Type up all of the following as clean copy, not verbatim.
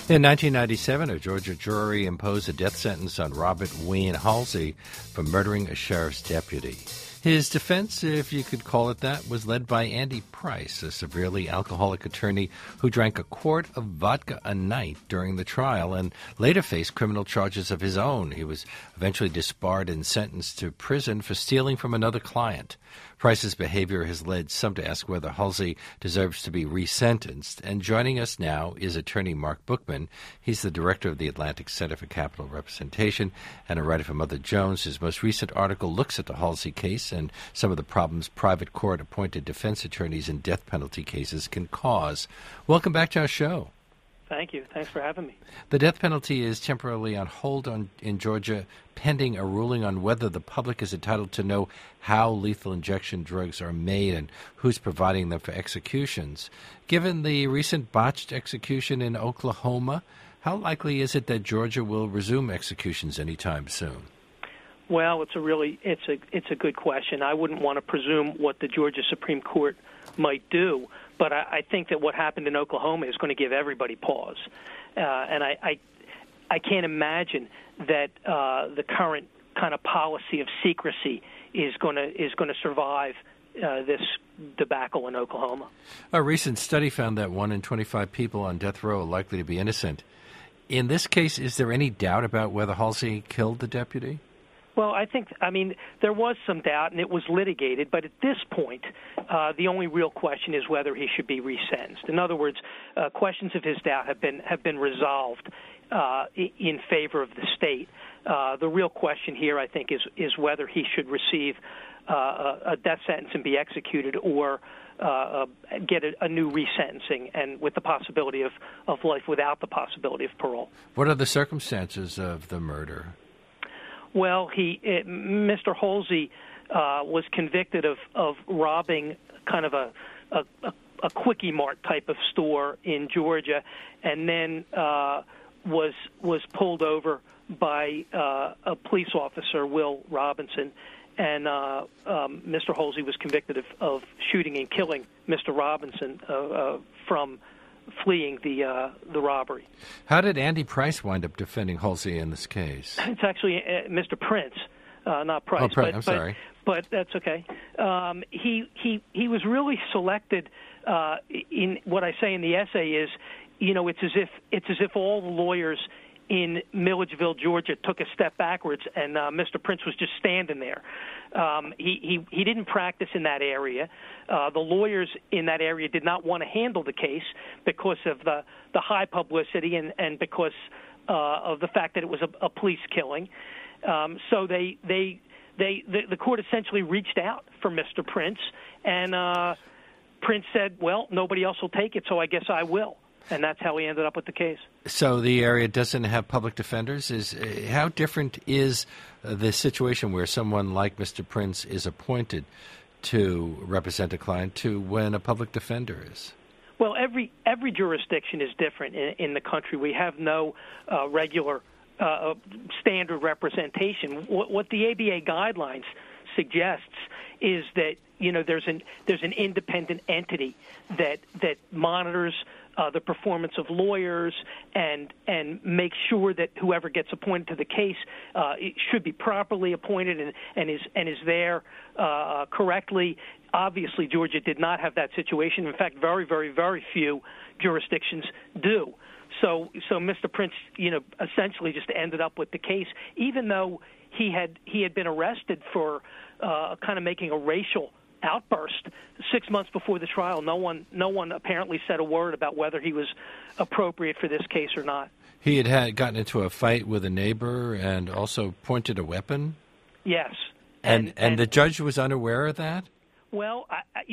In 1997, a Georgia jury imposed a death sentence on Robert Wayne Halsey for murdering a sheriff's deputy. His defense, if you could call it that, was led by Andy Price, a severely alcoholic attorney who drank a quart of vodka a night during the trial and later faced criminal charges of his own. He was eventually disbarred and sentenced to prison for stealing from another client. Price's behavior has led some to ask whether Halsey deserves to be resentenced. And joining us now is attorney Mark Bookman. He's the director of the Atlantic Center for Capital Representation and a writer for Mother Jones. His most recent article looks at the Halsey case and some of the problems private court-appointed defense attorneys in death penalty cases can cause. Welcome back to our show. Thank you. Thanks for having me. The death penalty is temporarily on hold in Georgia, pending a ruling on whether the public is entitled to know how lethal injection drugs are made and who's providing them for executions. Given the recent botched execution in Oklahoma, how likely is it that Georgia will resume executions anytime soon? Well, it's a good question. I wouldn't want to presume what the Georgia Supreme Court might do, but I think that what happened in Oklahoma is going to give everybody pause, and I can't imagine that the current kind of policy of secrecy is going to survive this debacle in Oklahoma. A recent study found that 1 in 25 people on death row are likely to be innocent. In this case, is there any doubt about whether Halsey killed the deputy? Well, there was some doubt, and it was litigated, but at this point, the only real question is whether he should be resentenced. In other words, questions of his doubt have been resolved in favor of the state. The real question here, I think, is whether he should receive a death sentence and be executed or get a new resentencing, and with the possibility of life without the possibility of parole. What are the circumstances of the murder? Well, Mr. Halsey was convicted of robbing kind of a Quickie Mart type of store in Georgia, and then was pulled over by a police officer, Will Robinson, and Mr. Halsey was convicted of shooting and killing Mr. Robinson from fleeing the robbery. How did Andy Price wind up defending Halsey in this case? It's actually Mr. Prince, not Price. Oh, I'm sorry. But that's okay. He was really selected. In what I say in the essay is, it's as if all the lawyers in Milledgeville, Georgia, took a step backwards, and Mr. Prince was just standing there. He didn't practice in that area. The lawyers in that area did not want to handle the case because of the high publicity and because of the fact that it was a police killing. So the court essentially reached out for Mr. Prince, and Prince said, "Well, nobody else will take it, so I guess I will." And that's how he ended up with the case. So the area doesn't have public defenders. How different is the situation where someone like Mr. Prince is appointed to represent a client to when a public defender is? Well, every jurisdiction is different in the country. We have no regular standard representation. What the ABA guidelines suggests is that there's an independent entity that monitors the performance of lawyers and make sure that whoever gets appointed to the case it should be properly appointed and is there correctly. Obviously, Georgia did not have that situation. In fact, very, very, very few jurisdictions do. So Mr. Prince, essentially just ended up with the case, even though he had been arrested for kind of making a racial outburst 6 months before the trial. No one apparently said a word about whether he was appropriate for this case or not. He had gotten into a fight with a neighbor and also pointed a weapon? Yes. And the judge was unaware of that? Well,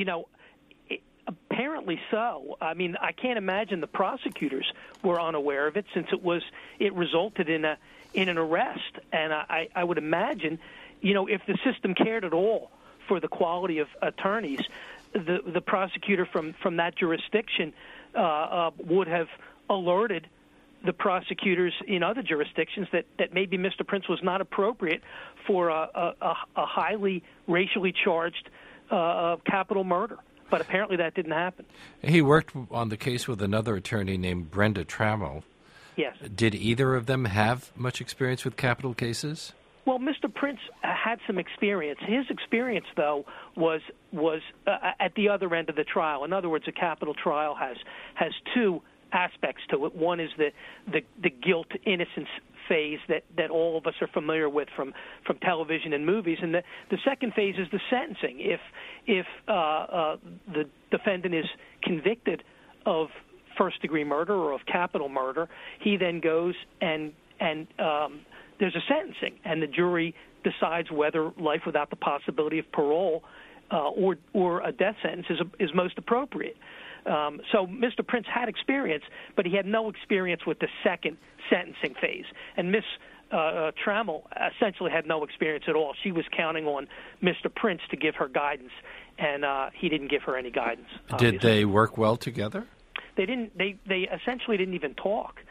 apparently so. I mean, I can't imagine the prosecutors were unaware of it since it resulted in an arrest. And I would imagine, if the system cared at all for the quality of attorneys, the prosecutor from that jurisdiction would have alerted the prosecutors in other jurisdictions that maybe Mr. Prince was not appropriate for a highly racially charged capital murder. But apparently that didn't happen. He worked on the case with another attorney named Brenda Trammell. Yes. Did either of them have much experience with capital cases? Well, Mr. Prince had some experience. His experience, though, was at the other end of the trial. In other words, a capital trial has two aspects to it. One is the guilt innocence phase that all of us are familiar with from television and movies, and the second phase is the sentencing. If the defendant is convicted of first-degree murder or of capital murder, he then goes and there's a sentencing, and the jury decides whether life without the possibility of parole or a death sentence is most appropriate. So Mr. Prince had experience, but he had no experience with the second sentencing phase. And Miss Trammell essentially had no experience at all. She was counting on Mr. Prince to give her guidance, and he didn't give her any guidance. Obviously. Did they work well together? They didn't. They essentially didn't even talk.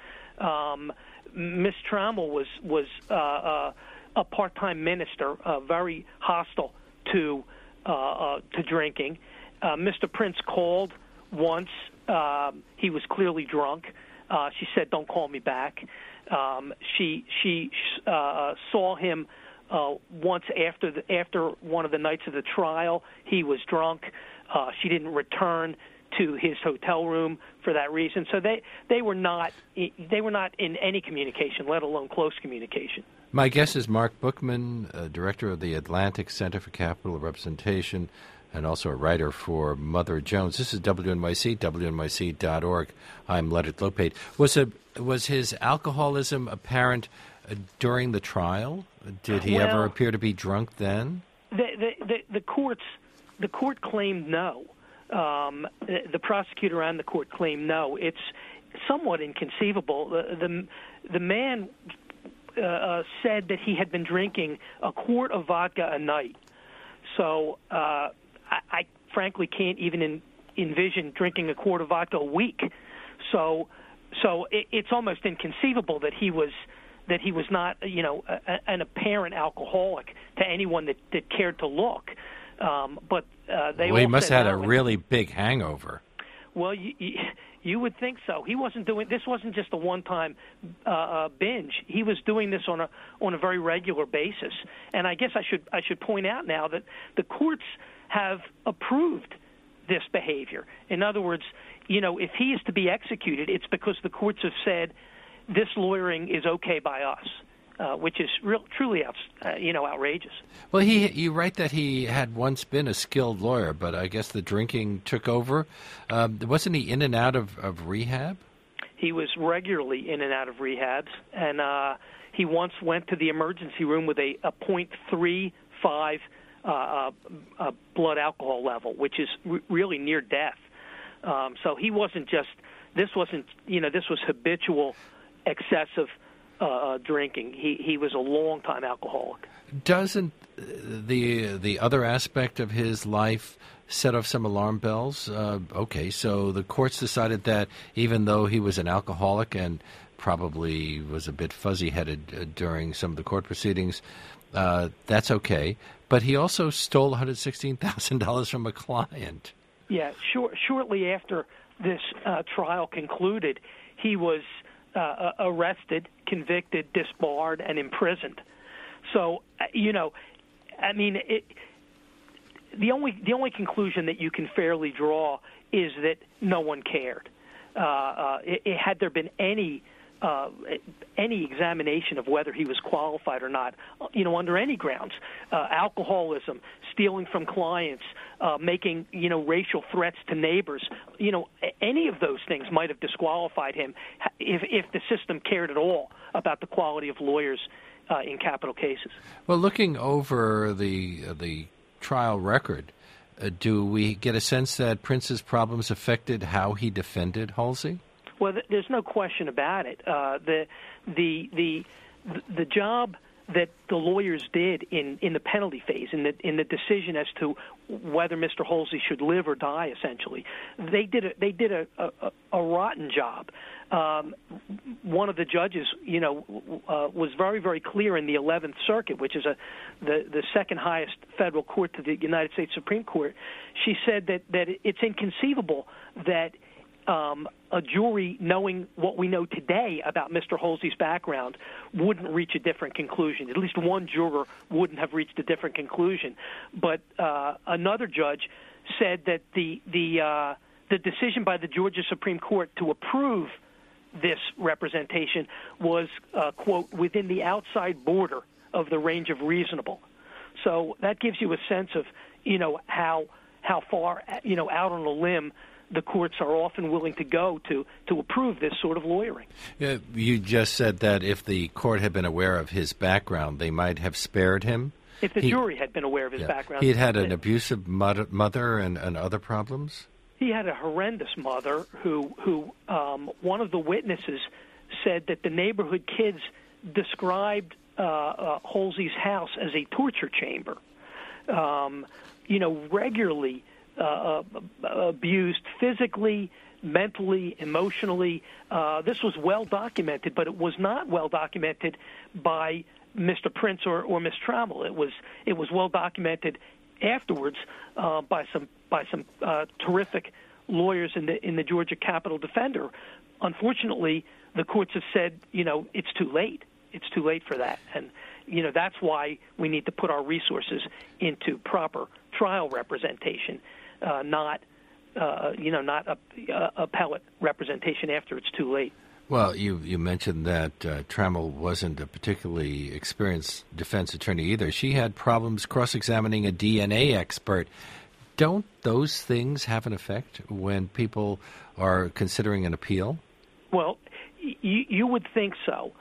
Miss Trammell was a part-time minister, very hostile to drinking. Mr. Prince called once. He was clearly drunk. She said, "Don't call me back." She saw him once after one of the nights of the trial. He was drunk. She didn't return to his hotel room for that reason. So they were not in any communication, let alone close communication. My guest is Mark Bookman, director of the Atlantic Center for Capital Representation, and also a writer for Mother Jones. This is WNYC, WNYC.org. I'm Leonard Lopate. Was his alcoholism apparent during the trial? Did he ever appear to be drunk then? The court claimed no. The prosecutor and the court claimed no. It's somewhat inconceivable. The man said that he had been drinking a quart of vodka a night. So I frankly can't even envision drinking a quart of vodka a week. So it's almost inconceivable that he was not, an apparent alcoholic to anyone that cared to look. But he must have had a really big hangover. Well, you would think so. He wasn't doing this. Wasn't just a one-time binge. He was doing this on a very regular basis. And I guess I should point out now that the courts have approved this behavior. In other words, if he is to be executed, it's because the courts have said this lawyering is okay by us. Which is truly outrageous. Well, you write that he had once been a skilled lawyer, but I guess the drinking took over. Wasn't he in and out of rehab? He was regularly in and out of rehabs, and he once went to the emergency room with a 0.35 blood alcohol level, which is really near death. So he wasn't just this was habitual, excessive drinking. He was a long-time alcoholic. Doesn't the other aspect of his life set off some alarm bells? Okay, so the courts decided that even though he was an alcoholic and probably was a bit fuzzy-headed during some of the court proceedings, that's okay. But he also stole $116,000 from a client. Yeah, shortly after this trial concluded, he was arrested, convicted, disbarred, and imprisoned. So, the only conclusion that you can fairly draw is that no one cared. Had there been any examination of whether he was qualified or not, under any grounds, alcoholism, stealing from clients, making, racial threats to neighbors, any of those things might have disqualified him if the system cared at all about the quality of lawyers in capital cases. Well, looking over the trial record, do we get a sense that Prince's problems affected how he defended Halsey? Well, there's no question about it. The job that the lawyers did in the penalty phase, in the decision as to whether Mr. Halsey should live or die, essentially, they did a rotten job. One of the judges, was very, very clear in the 11th Circuit, which is the second highest federal court to the United States Supreme Court. She said that it's inconceivable that a jury, knowing what we know today about Mr. Halsey's background, wouldn't reach a different conclusion. At least one juror wouldn't have reached a different conclusion. But another judge said that the decision by the Georgia Supreme Court to approve this representation was, quote, within the outside border of the range of reasonable. So that gives you a sense of, how far, out on a limb the courts are often willing to go to approve this sort of lawyering. Yeah, you just said that if the court had been aware of his background, they might have spared him. If the jury had been aware of his background. He'd had an abusive mother and other problems? He had a horrendous mother who one of the witnesses said that the neighborhood kids described Halsey's house as a torture chamber. Regularly abused physically, mentally, emotionally. This was well documented, but it was not well documented by Mr. Prince or Ms. Trammell. It was well documented afterwards by some terrific lawyers in the Georgia Capitol Defender. Unfortunately, the courts have said, it's too late. It's too late for that, and that's why we need to put our resources into proper trial representation, not appellate representation after it's too late. Well, you mentioned that Trammell wasn't a particularly experienced defense attorney either. She had problems cross-examining a DNA expert. Don't those things have an effect when people are considering an appeal? Well, you would think so.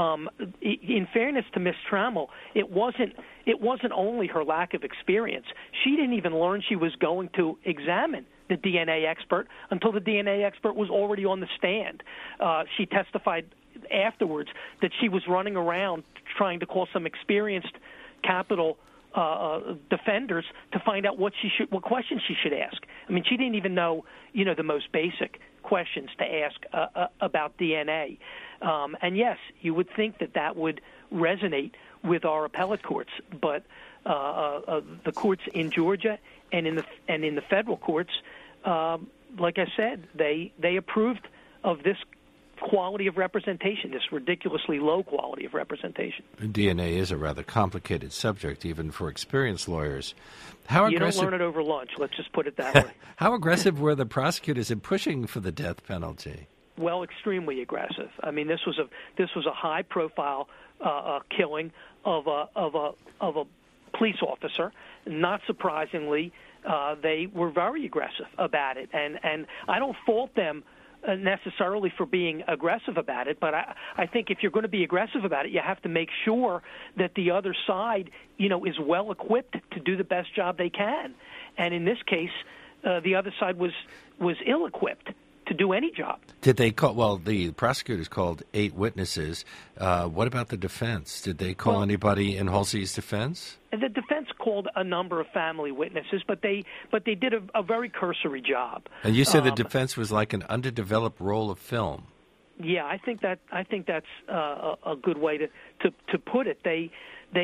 In fairness to Ms. Trammell, it wasn't only her lack of experience. She didn't even learn she was going to examine the DNA expert until the DNA expert was already on the stand. She testified afterwards that she was running around trying to call some experienced capital defenders to find out what questions she should ask. I mean, she didn't even know, the most basic questions to ask about DNA. And yes, you would think that would resonate with our appellate courts, but the courts in Georgia and in the federal courts, like I said, they approved of this quality of representation, this ridiculously low quality of representation. DNA is a rather complicated subject, even for experienced lawyers. You don't learn it over lunch, let's just put it that way. How aggressive were the prosecutors in pushing for the death penalty? Well, extremely aggressive. I mean, this was a high-profile killing of a police officer. Not surprisingly, they were very aggressive about it, and I don't fault them necessarily for being aggressive about it, but I think if you're going to be aggressive about it, you have to make sure that the other side, is well equipped to do the best job they can. And in this case, the other side was ill-equipped to do any job. Did they call? Well, the prosecutors called 8 witnesses. What about the defense? Did they call anybody in Halsey's defense? The defense called a number of family witnesses, but they did a very cursory job. And you said the defense was like an underdeveloped roll of film. Yeah, I think that's a good way to put it. They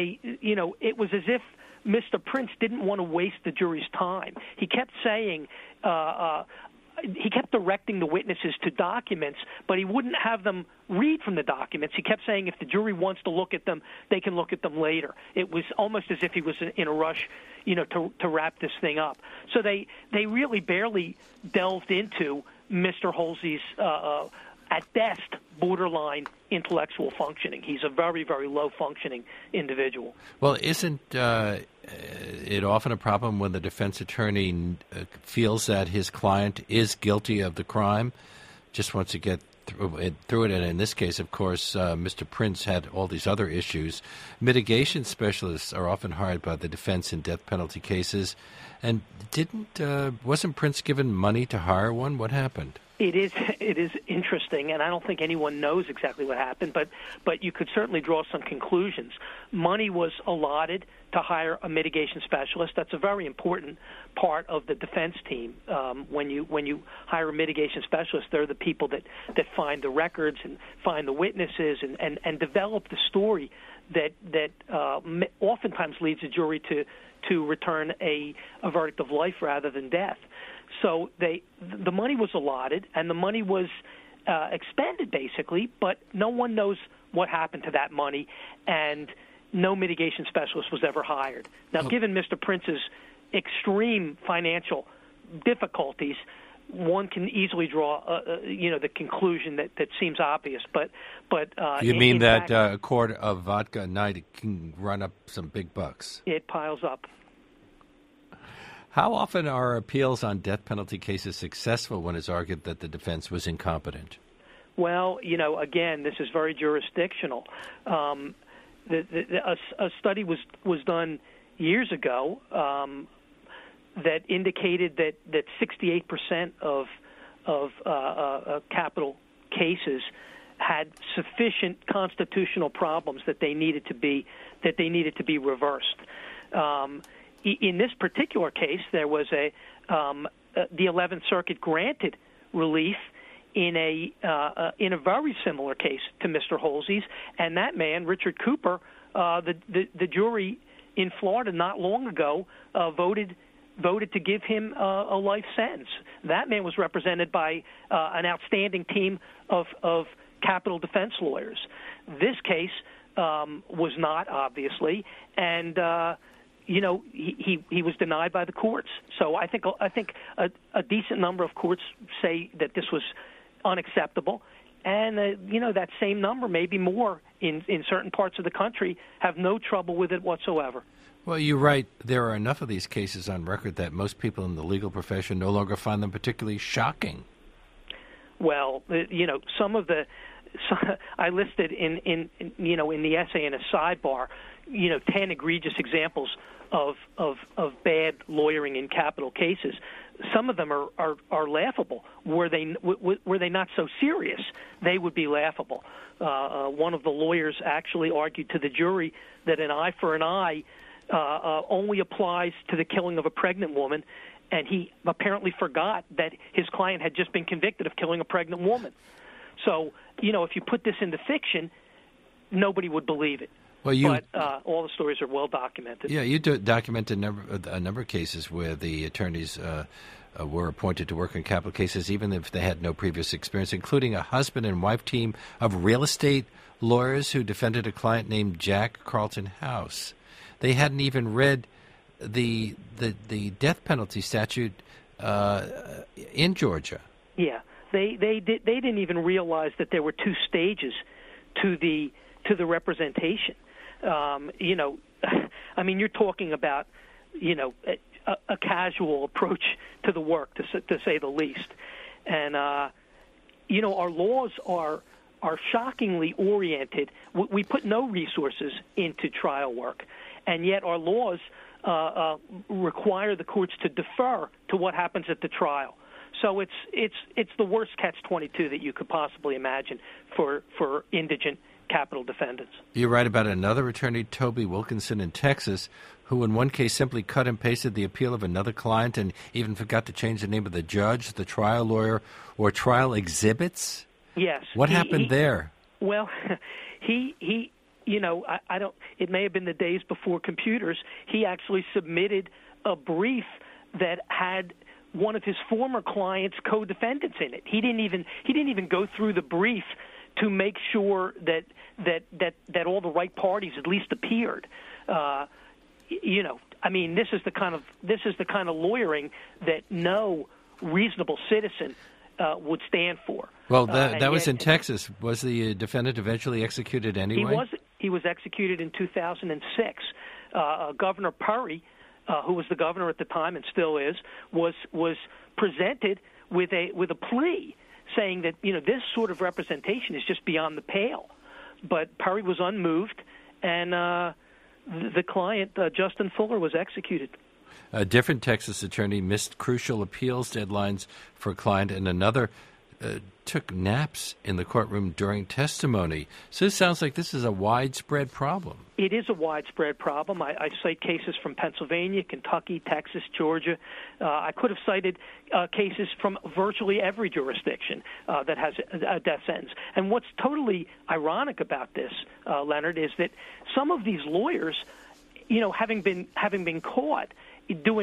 it was as if Mr. Prince didn't want to waste the jury's time. He kept saying. He kept directing the witnesses to documents, but he wouldn't have them read from the documents. He kept saying if the jury wants to look at them, they can look at them later. It was almost as if he was in a rush, to wrap this thing up. So they really barely delved into Mr. Halsey's, at best, borderline intellectual functioning. He's a very, very low-functioning individual. Well, isn't it often a problem when the defense attorney feels that his client is guilty of the crime, just wants to get through it? And in this case, of course, Mr. Prince had all these other issues. Mitigation specialists are often hired by the defense in death penalty cases. And wasn't Prince given money to hire one? What happened? It is interesting, and I don't think anyone knows exactly what happened, but you could certainly draw some conclusions. Money was allotted to hire a mitigation specialist. That's a very important part of the defense team. When you hire a mitigation specialist, they're the people that find the records and find the witnesses and develop the story that oftentimes leads a jury to return a verdict of life rather than death. So the money was allotted, and the money was expended, basically, but no one knows what happened to that money, and no mitigation specialist was ever hired. Now, given Mr. Prince's extreme financial difficulties, one can easily draw, the conclusion that seems obvious. But you mean that a quart of vodka a night can run up some big bucks? It piles up. How often are appeals on death penalty cases successful when it's argued that the defense was incompetent? Well, again, this is very jurisdictional. A study was done years ago that indicated that 68% of capital cases had sufficient constitutional problems that they needed to be reversed. In this particular case, there was the 11th Circuit granted relief in a very similar case to Mr. Holsey's, and that man, Richard Cooper, the jury in Florida not long ago voted to give him a life sentence. That man was represented by an outstanding team of capital defense lawyers. This case was not, obviously, and he was denied by the courts. So I think a decent number of courts say that this was unacceptable, and that same number, maybe more, in certain parts of the country, have no trouble with it whatsoever. Well, you're right. There are enough of these cases on record that most people in the legal profession no longer find them particularly shocking. Well, some of the I listed in the essay in a sidebar, 10 egregious examples of bad lawyering in capital cases. Some of them are laughable. Were they not so serious, they would be laughable. One of the lawyers actually argued to the jury that an eye for an eye only applies to the killing of a pregnant woman, and he apparently forgot that his client had just been convicted of killing a pregnant woman. So, if you put this into fiction, nobody would believe it. But all the stories are well documented. Yeah, you documented a number of cases where the attorneys were appointed to work on capital cases, even if they had no previous experience, including a husband and wife team of real estate lawyers who defended a client named Jack Carlton House. They hadn't even read the death penalty statute in Georgia. Yeah, they didn't even realize that there were two stages to the representation. You're talking about a casual approach to the work, to say the least, and our laws are shockingly oriented. We put no resources into trial work, and yet our laws require the courts to defer to what happens at the trial. So it's the worst catch-22 that you could possibly imagine for indigent capital defendants. You write about another attorney, Toby Wilkinson in Texas, who in one case simply cut and pasted the appeal of another client and even forgot to change the name of the judge, the trial lawyer, or trial exhibits. Yes. What happened there? Well, I don't. It may have been the days before computers. He actually submitted a brief that had one of his former clients' co-defendants in it. He didn't even go through the brief to make sure that all the right parties at least appeared. This is the kind of lawyering that no reasonable citizen would stand for. Well, that was in Texas. Was the defendant eventually executed anyway? He was executed in 2006. Governor Perry, who was the governor at the time and still is, was presented with a plea saying that this sort of representation is just beyond the pale. But Perry was unmoved, and the client, Justin Fuller, was executed. A different Texas attorney missed crucial appeals deadlines for a client, and another took naps in the courtroom during testimony. So it sounds like this is a widespread problem. It is a widespread problem. I cite cases from Pennsylvania, Kentucky, Texas, Georgia. I could have cited cases from virtually every jurisdiction that has a death sentence. And what's totally ironic about this, Leonard, is that some of these lawyers, having been caught doing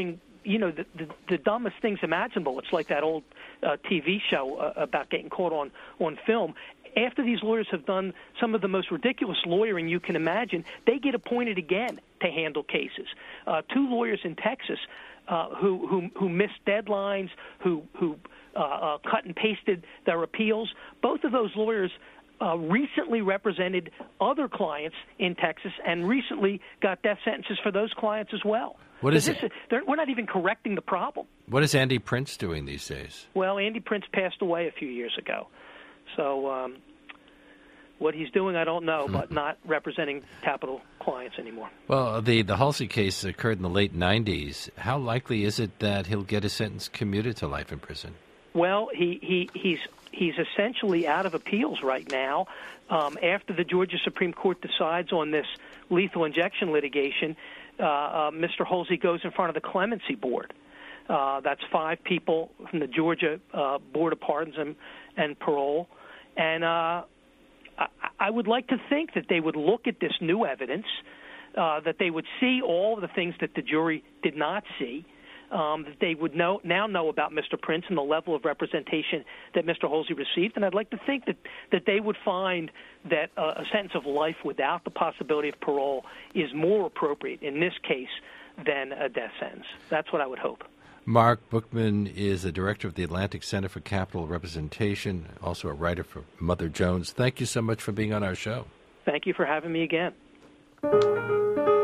the dumbest things imaginable. It's like that old TV show about getting caught on film. After these lawyers have done some of the most ridiculous lawyering you can imagine, they get appointed again to handle cases. 2 lawyers in Texas who missed deadlines, who cut and pasted their appeals. Both of those lawyers recently represented other clients in Texas and recently got death sentences for those clients as well. What is it? We're not even correcting the problem. What is Andy Prince doing these days? Well, Andy Prince passed away a few years ago. So what he's doing, I don't know, but not representing capital clients anymore. Well, the Halsey case occurred in the late 90s. How likely is it that he'll get his sentence commuted to life in prison? Well, he's essentially out of appeals right now. After the Georgia Supreme Court decides on this lethal injection litigation, Mr. Halsey goes in front of the Clemency Board. That's 5 people from the Georgia Board of Pardons and Parole. And I would like to think that they would look at this new evidence, that they would see all of the things that the jury did not see, that they would now know about Mr. Prince and the level of representation that Mr. Halsey received. And I'd like to think that they would find that a sentence of life without the possibility of parole is more appropriate in this case than a death sentence. That's what I would hope. Mark Bookman is the director of the Atlantic Center for Capital Representation, also a writer for Mother Jones. Thank you so much for being on our show. Thank you for having me again.